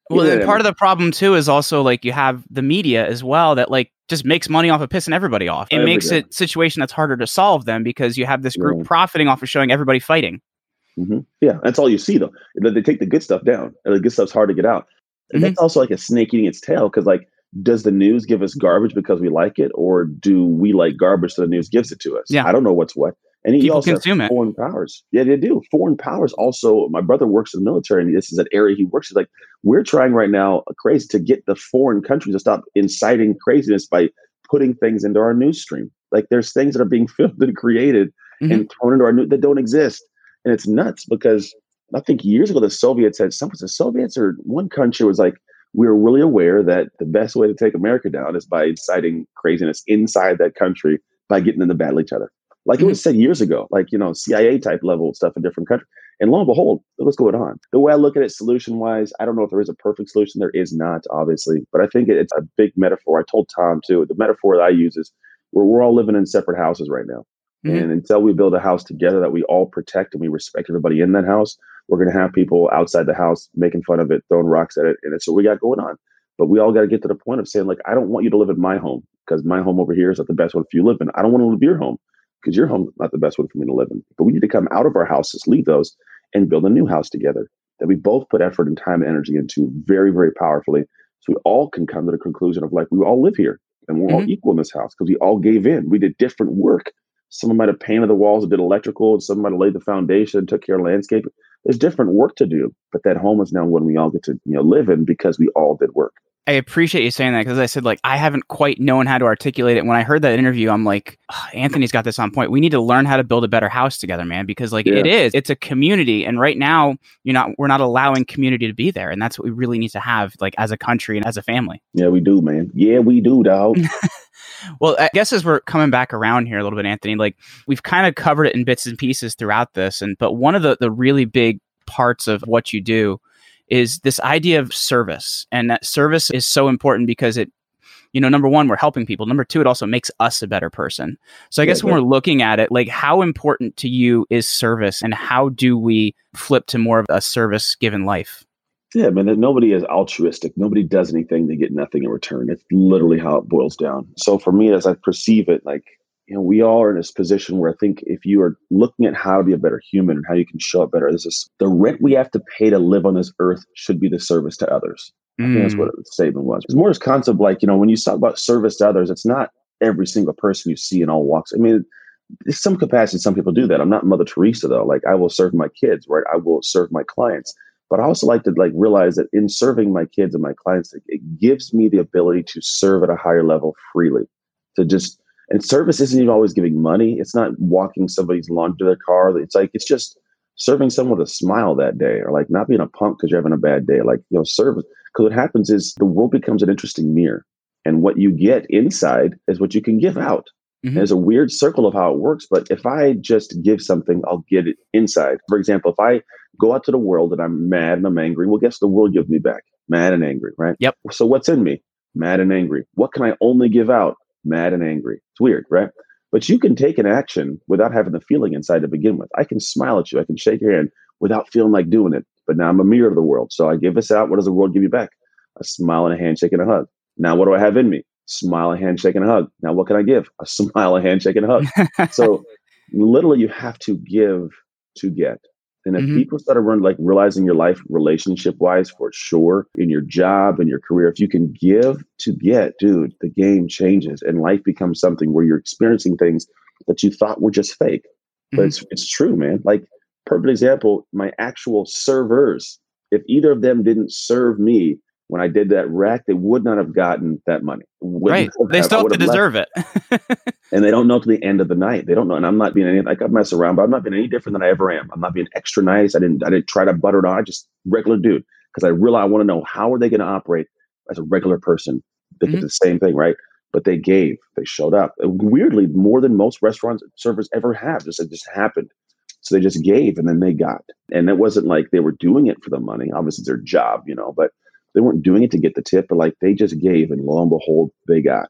Well, Even then at part of Amazon, the problem too is also like you have the media as well that like just makes money off of pissing everybody off. It every makes day. it a situation that's harder to solve then because you have this group Yeah. profiting off of showing everybody fighting. Yeah, that's all you see though. They take the good stuff down, and the good stuff's hard to get out. And Hmm. that's also like a snake eating its tail because, like, does the news give us garbage because we like it, or do we like garbage so the news gives it to us? Yeah, I don't know what's what. And you people also have consume it. foreign powers. Yeah, they do. Foreign powers also. My brother works in the military, and this is an area he works. Is like we're trying right now, crazy, to get the foreign countries to stop inciting craziness by putting things into our news stream. Like there's things that are being filmed and created Hmm. and thrown into our news that don't exist. And it's nuts because I think years ago the Soviets had some was the Soviets or one country was like, we were really aware that the best way to take America down is by inciting craziness inside that country by getting them to battle each other. Like it Hmm. was said years ago, like, CIA type level stuff in different countries. And lo and behold, look what's going on. The way I look at it solution wise, I don't know if there is a perfect solution. There is not, obviously, but I think it's a big metaphor. I told Tom too, the metaphor that I use is we're all living in separate houses right now. Hmm. And until we build a house together that we all protect and we respect everybody in that house, we're going to have people outside the house making fun of it, throwing rocks at it. And it's what we got going on. But we all got to get to the point of saying, like, I don't want you to live in my home because my home over here is not the best one for you to live in. I don't want to live your home because your home's not the best one for me to live in. But we need to come out of our houses, leave those, and build a new house together that we both put effort and time and energy into very, very powerfully. So we all can come to the conclusion of like, we all live here and we're all Hmm. equal in this house because we all gave in. We did different work. Someone might have painted the walls and did electrical, and someone might have laid the foundation, took care of landscaping. There's different work to do, but that home is now one we all get to live in because we all did work. I appreciate you saying that because I said like I haven't quite known how to articulate it. When I heard that interview, I'm like, Anthony's got this on point. We need to learn how to build a better house together, man, because like Yeah, it's a community, and right now we're not allowing community to be there, and that's what we really need to have like as a country and as a family. yeah, we do, man. Yeah, we do, dog. Well, I guess as we're coming back around here a little bit, Anthony, like we've kind of covered it in bits and pieces throughout this, but one of the really big parts of what you do is this idea of service. And that service is so important because it, number one, we're helping people. Number two, it also makes us a better person. So I Yeah, guess when we're looking at it, like how important to you is service and how do we flip to more of a service given life? yeah, man. Nobody is altruistic. Nobody does anything to get nothing in return. It's literally how it boils down. So for me, as I perceive it, like, we all are in this position where I think if you are looking at how to be a better human and how you can show up better, the rent we have to pay to live on this earth should be the service to others. I think that's what Mm, the statement was. It's more this concept of like, when you talk about service to others, it's not every single person you see in all walks. I mean, in some capacity, some people do that. I'm not Mother Teresa though. Like I will serve my kids, right? I will serve my clients. But I also like to like realize that in serving my kids and my clients, it gives me the ability to serve at a higher level freely. To just and service isn't even always giving money. It's not walking somebody's lawn to their car. It's just serving someone with a smile that day, or like not being a punk because you're having a bad day. Like service. Because what happens is the world becomes an interesting mirror, and what you get inside is what you can give out. mhm. There's a weird circle of how it works, but if I just give something, I'll get it inside. For example, if I go out to the world and I'm mad and I'm angry, well, guess the world gives me back mad and angry, right? Yep. So what's in me? Mad and angry. What can I only give out? Mad and angry. It's weird, right? But you can take an action without having the feeling inside to begin with. I can smile at you. I can shake your hand without feeling like doing it. But now I'm a mirror of the world. So I give this out. What does the world give you back? A smile and a handshake and a hug. Now, what do I have in me? Smile, a handshake, and a hug. Now, what can I give? A smile, a handshake, and a hug. So, literally, you have to give to get. And if Mhm. people start to run, like realizing your life relationship wise, for sure, in your job and your career, if you can give to get, dude, the game changes and life becomes something where you're experiencing things that you thought were just fake. But Mhm. it's true, man. Like, perfect example, my actual servers, if either of them didn't serve me, when I did that rack, they would not have gotten that money. Wouldn't Right. They have. I still have would to have left, deserve it. and they don't know till the end of the night. They don't know, and I'm not being any like I mess around, but I'm not being any different than I ever am. I'm not being extra nice. I didn't try to butter it on. I just regular dude because I realize I want to know how are they going to operate as a regular person. They did Mhm. the same thing, right? But they gave, they showed up. Weirdly, more than most restaurant servers ever have. It just happened. So they just gave and then they got. And it wasn't like they were doing it for the money. Obviously, it's their job, but they weren't doing it to get the tip, but like they just gave and lo and behold, they got.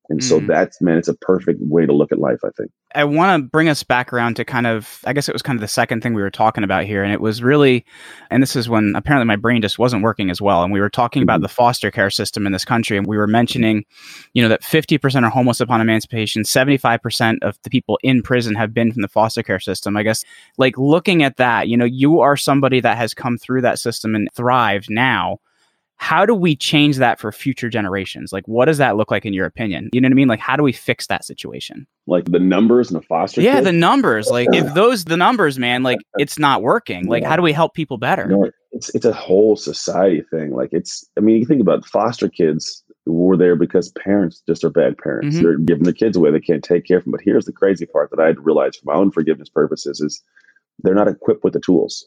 And so that's, man, it's a perfect way to look at life, I think. I want to bring us back around to kind of, I guess it was kind of the second thing we were talking about here. And it was really, and this is when apparently my brain just wasn't working as well. And we were talking about the foster care system in this country. And we were mentioning, that 50% are homeless upon emancipation, 75% of the people in prison have been from the foster care system. I guess, like, looking at that, you are somebody that has come through that system and thrived now. How do we change that for future generations? Like, what does that look like in your opinion? You know what I mean? Like, how do we fix that situation? Like the numbers in the foster Yeah, kid? the numbers. Like, if the numbers, man, like, it's not working. Like, how do we help people better? It's a whole society thing. Like, you think about foster kids were there because parents just are bad parents. They're giving their kids away. They can't take care of them. But here's the crazy part that I had to realize for my own forgiveness purposes is they're not equipped with the tools.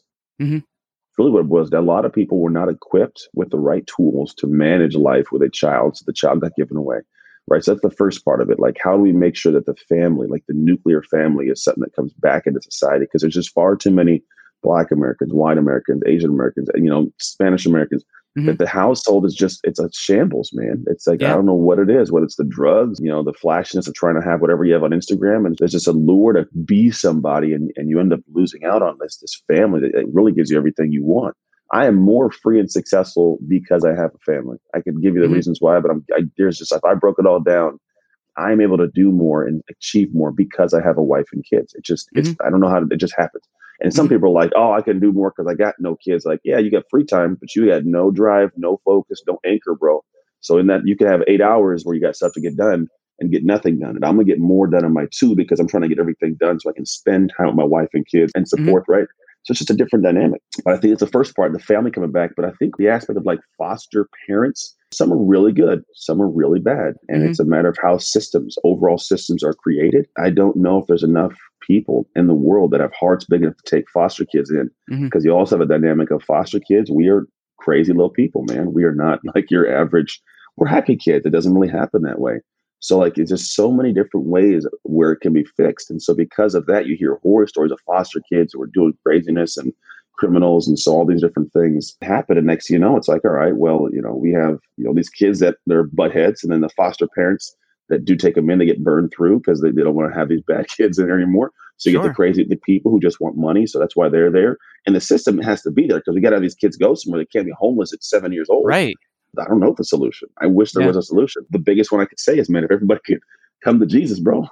Really what it was, that a lot of people were not equipped with the right tools to manage life with a child. So the child got given away, right? So that's the first part of it. Like, how do we make sure that the family, like the nuclear family, is something that comes back into society? Because there's just far too many Black Americans, white Americans, Asian Americans, Spanish Americans, that the household is it's a shambles, man. It's like, I don't know what it is, whether it's the drugs, the flashiness of trying to have whatever you have on Instagram. And there's just a lure to be somebody, and you end up losing out on this family that really gives you everything you want. I am more free and successful because I have a family. I could give you the reasons why, but there's just, if I broke it all down, I'm able to do more and achieve more because I have a wife and kids. I don't know how it just happens. And some people are like, oh, I can do more because I got no kids. Like, yeah, you got free time, but you got no drive, no focus, no anchor, bro. So in that, you can have 8 hours where you got stuff to get done and get nothing done. And I'm going to get more done in my 2 because I'm trying to get everything done so I can spend time with my wife and kids and support, right? So it's just a different dynamic. But I think it's the first part, the family coming back. But I think the aspect of like foster parents, some are really good, some are really bad. And it's a matter of how overall systems are created. I don't know if there's enough people in the world that have hearts big enough to take foster kids in, because you also have a dynamic of foster kids. We are crazy little people, man. We are not like your average, we're happy kids. It doesn't really happen that way. So like, it's just so many different ways where it can be fixed. And so because of that, you hear horror stories of foster kids who are doing craziness and criminals. And so all these different things happen. And next, it's like, all right, well, we have, these kids that they're butt heads, and then the foster parents that do take them in, they get burned through because they don't want to have these bad kids in there anymore. So you get the people who just want money. So that's why they're there. And the system has to be there because we got to have these kids go somewhere. They can't be homeless at 7 years old. Right. I don't know the solution. I wish there was a solution. The biggest one I could say is, man, if everybody could come to Jesus, bro.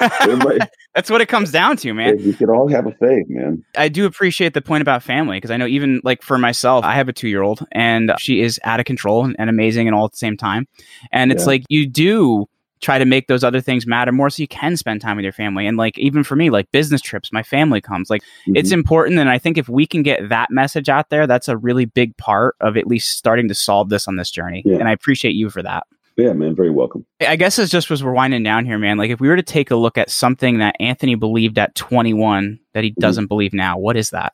That's what it comes down to, man. We could all have a faith, man. I do appreciate the point about family, because I know even like for myself, I have a 2-year-old and she is out of control and amazing and all at the same time. And it's like, you do try to make those other things matter more so you can spend time with your family. And like, even for me, like business trips, my family comes, like it's important. And I think if we can get that message out there, that's a really big part of at least starting to solve this on this journey. And I appreciate you for that. Yeah, man. Very welcome. I guess as we're winding down here, man, like if we were to take a look at something that Anthony believed at 21 that he doesn't believe now, what is that?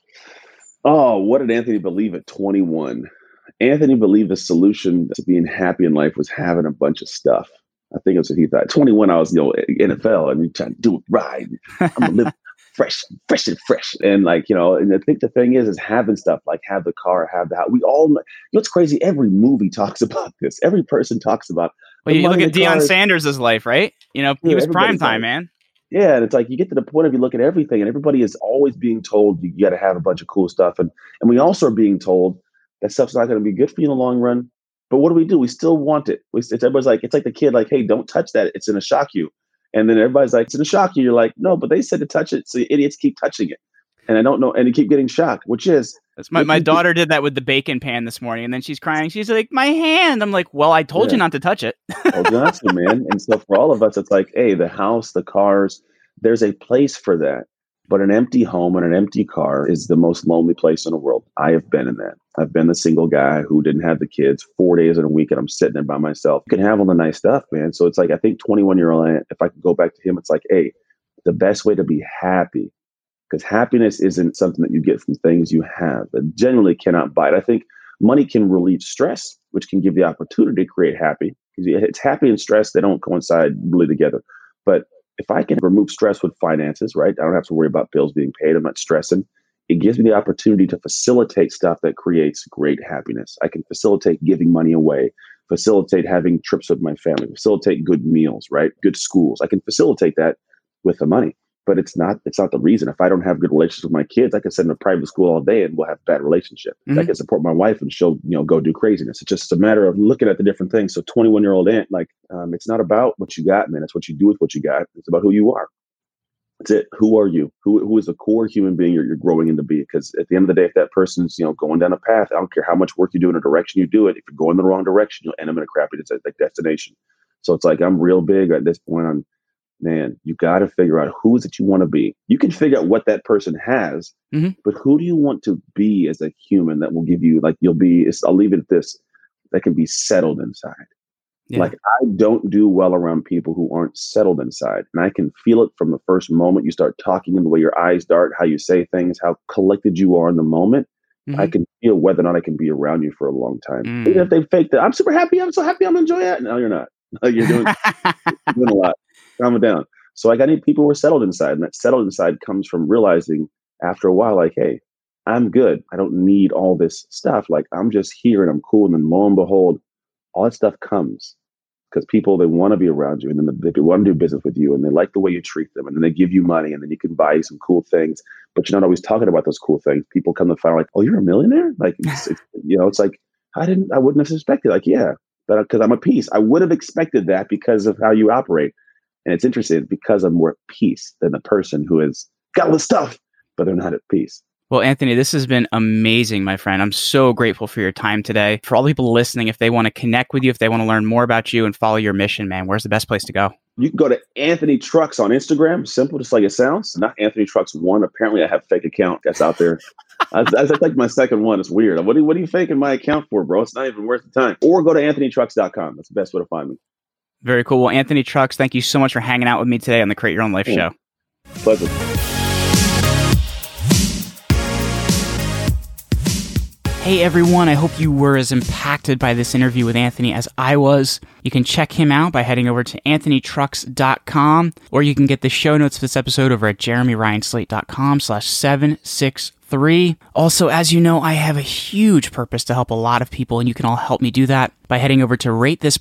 Oh, what did Anthony believe at 21? Anthony believed the solution to being happy in life was having a bunch of stuff. I think that's what he thought. 21, I was, NFL, and you trying to do it right. I'm gonna live fresh. And like, and I think the thing is having stuff, like have the car, have the house. We all, it's crazy. Every movie talks about this. Every person talks about. Well, you look at Deion Sanders' life, right? He was prime time, man. Yeah, and it's like you get to the point of you look at everything, and everybody is always being told you got to have a bunch of cool stuff, and we also are being told that stuff's not going to be good for you in the long run. But what do? We still want it. Everybody's like, it's like the kid, like, hey, don't touch that. It's going to shock you. And then everybody's like, it's going to shock you. You're like, no, but they said to touch it. So idiots keep touching it. And I don't know. And you keep getting shocked, which is. My daughter did that with the bacon pan this morning. And then she's crying. She's like, my hand. I'm like, well, I told you not to touch it. Well, Johnson, man. And so for all of us, it's like, hey, the house, the cars, there's a place for that. But an empty home and an empty car is the most lonely place in the world. I have been in that. I've been the single guy who didn't have the kids 4 days in a week, and I'm sitting there by myself. You can have all the nice stuff, man. So it's like, I think 21-year-old, if I could go back to him, it's like, hey, the best way to be happy, because happiness isn't something that you get from things you have. It generally cannot buy it. I think money can relieve stress, which can give the opportunity to create happy. Because it's happy and stress, they don't coincide really together. But if I can remove stress with finances, right? I don't have to worry about bills being paid. I'm not stressing. It gives me the opportunity to facilitate stuff that creates great happiness. I can facilitate giving money away, facilitate having trips with my family, facilitate good meals, right? Good schools. I can facilitate that with the money, but it's not the reason. If I don't have good relationships with my kids, I can send them to private school all day and we'll have a bad relationship. I can support my wife and she'll, go do craziness. It's just a matter of looking at the different things. So 21-year-old Ant, it's not about what you got, man. It's what you do with what you got. It's about who you are. That's it. Who are you? Who is the core human being you're growing into be? Because at the end of the day, if that person's, going down a path, I don't care how much work you do in a direction you do it. If you're going the wrong direction, you'll end up in a crappy destination. So it's like, I'm real big at this point on, man, you got to figure out who is it you want to be. You can figure out what that person has, but who do you want to be as a human that will give you, I'll leave it at this, that can be settled inside. Yeah. I don't do well around people who aren't settled inside. And I can feel it from the first moment you start talking and the way your eyes dart, how you say things, how collected you are in the moment. I can feel whether or not I can be around you for a long time. Even if they fake that, I'm super happy, I'm so happy, I'm enjoying it. No, you're not. You're doing a lot. Calm it down. So I need people who are settled inside. And that settled inside comes from realizing after a while, hey, I'm good. I don't need all this stuff. I'm just here and I'm cool. And then lo and behold, all that stuff comes because people, they want to be around you and then they want to do business with you and they like the way you treat them and then they give you money and then you can buy some cool things, but you're not always talking about those cool things. People come to find oh, you're a millionaire? It's like, I wouldn't have suspected. Yeah, but because I'm at peace. I would have expected that because of how you operate. And it's interesting because I'm more at peace than the person who has got all the stuff, but they're not at peace. Well, Anthony, this has been amazing, my friend. I'm so grateful for your time today. For all the people listening, if they want to connect with you, if they want to learn more about you and follow your mission, man, where's the best place to go? You can go to Anthony Trucks on Instagram. Simple, just like it sounds. Not Anthony Trucks 1. Apparently, I have a fake account that's out there. That's like my second one. It's weird. What are you faking my account for, bro? It's not even worth the time. Or go to anthonytrucks.com. That's the best way to find me. Very cool. Well, Anthony Trucks, thank you so much for hanging out with me today on the Create Your Own Life show. Pleasure. Hey everyone, I hope you were as impacted by this interview with Anthony as I was. You can check him out by heading over to anthonytrucks.com, or you can get the show notes for this episode over at jeremyryanslate.com/763. Also, as you know, I have a huge purpose to help a lot of people, and you can all help me do that by heading over to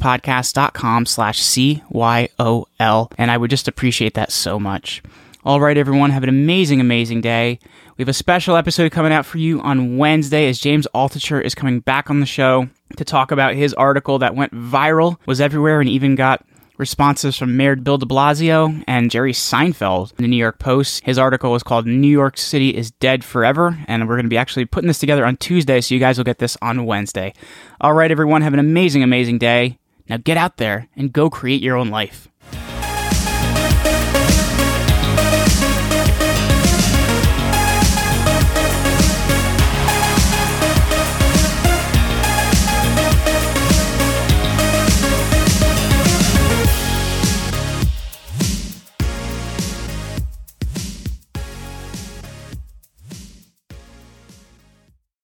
ratethispodcast.com/CYOL, and I would just appreciate that so much. All right, everyone, have an amazing, amazing day. We have a special episode coming out for you on Wednesday as James Altucher is coming back on the show to talk about his article that went viral, was everywhere, and even got responses from Mayor Bill de Blasio and Jerry Seinfeld in the New York Post. His article was called New York City is Dead Forever, and we're going to be actually putting this together on Tuesday, so you guys will get this on Wednesday. All right, everyone, have an amazing, amazing day. Now get out there and go create your own life.